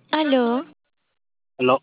Aló, Aló,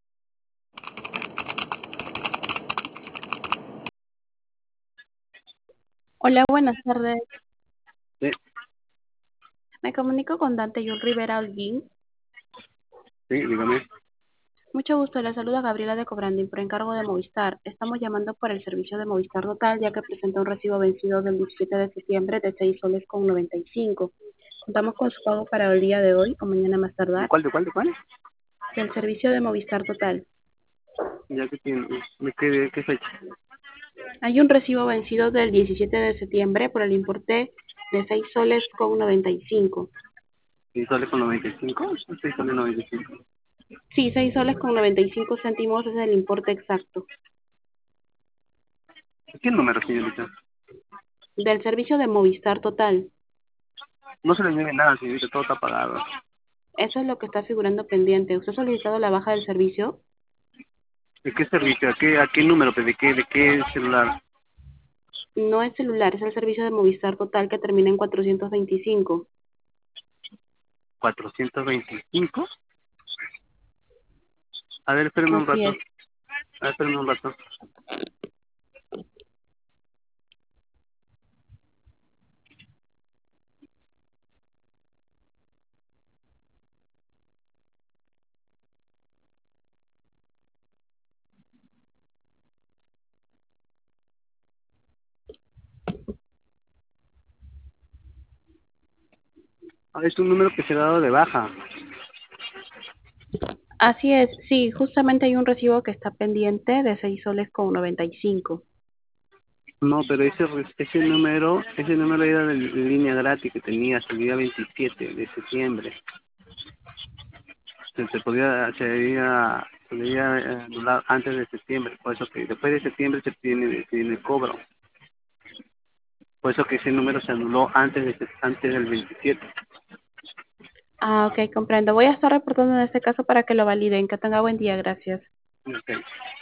Hola, buenas tardes. sí, Me comunico con Dante Yul Rivera Holguín. sí, dígame. Mucho gusto, le saluda Gabriela de Cobrandín por encargo de Movistar. Estamos llamando por el servicio de Movistar Total, ya que presenta un recibo vencido del 17 de septiembre de 6 soles con 95. Contamos con su pago para el día de hoy o mañana más ¿De tardar cuál, de cuál, de cuál? del servicio de Movistar Total. Ya que tiene, ¿de qué fecha? Hay un recibo vencido del 17 de septiembre por el importe de 6 soles con 95. ¿6 soles con 95? ¿O 6 soles 95? Sí, 6 soles con 95 céntimos es el importe exacto. ¿Qué número, señorita? Del servicio de Movistar Total. No se le debe nada, señorita, todo está pagado. Eso es lo que está figurando pendiente. ¿Usted ha solicitado la baja del servicio? ¿De qué servicio? ¿A qué número? ¿De qué celular? No es celular, es el servicio de Movistar Total que termina en 425. ¿425? A ver, espérame un Así rato. es. A ver, espérame un rato. Ah, es un número que se ha dado de baja. Así es, sí, justamente hay un recibo que está pendiente de 6 soles con 95. No, pero ese número era de línea gratis que tenía hasta el día 27 de septiembre. Se debía anular antes de septiembre, por eso que después de septiembre se tiene cobro, por eso que ese número se anuló antes del 27. Ah, ok, comprendo. Voy a estar reportando en este caso para que lo validen. Que tenga buen día, gracias. Ok.